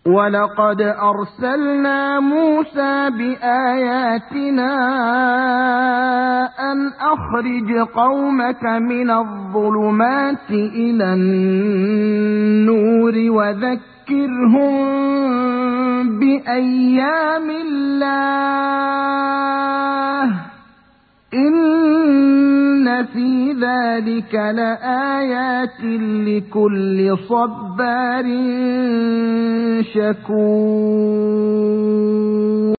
وَلَقَدْ أَرْسَلْنَا مُوسَىٰ بِآيَاتِنَا أَنْ أَخْرِجْ قَوْمَكَ مِنَ الظُّلُمَاتِ إِلَى النُّورِ وَذَكِّرْهُم بِأَيَّامِ اللَّهِ ۚ إِنَّ فِي ذَٰلِكَ لَآيَاتٍ لِّكُلِّ صَبَّارٍ شَكُورٍ